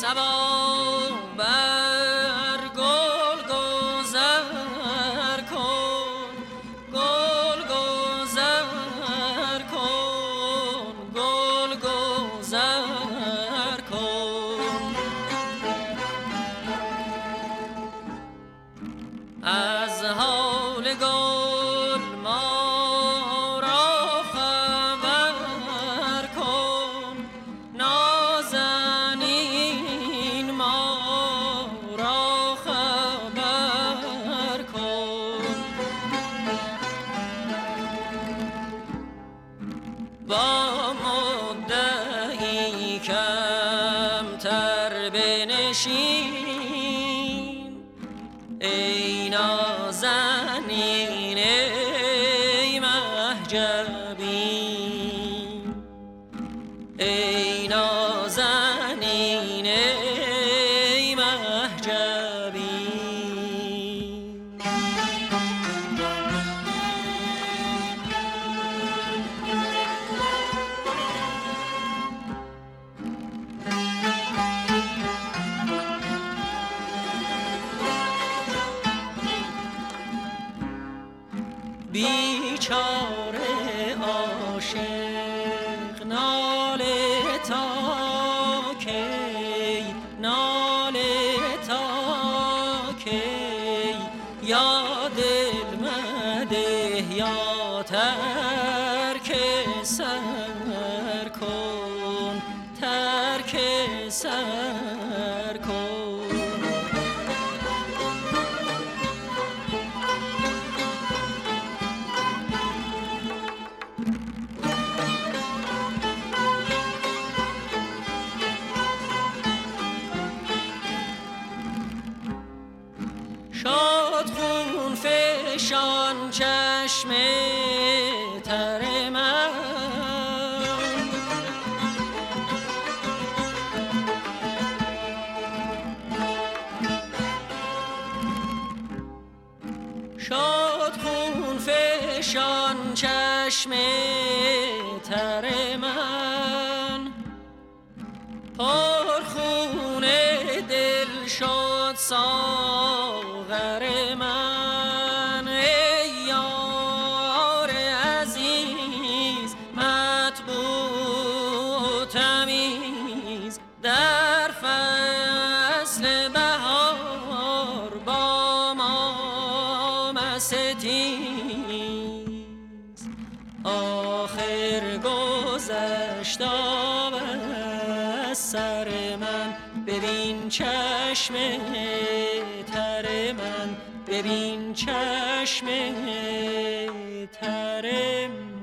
صبا بر گل گذر کن، گل گذر کن، گل گذر کن. از حال گل ما را خبر کن، نازنین ما را خبر کن. با مدعی کمتر بنشین، ای نازنین ای مهجبین، ای نازنین ای مهجبین. بیچاره عاشق ناله تا کی، ناله تا کی. یا دل مده یا ترک سر کن، ترک سر کن. شاد خون فشان چشم تر من، شاد خون فشان چشم تر من. پرخون دل شد ساغر من. ای یار عزیز مطبوع تمیز، در فصل بهار با ما مستیز. آخر گذشت آب از سر من، ببین چشم تر من، ببین چشم تر من.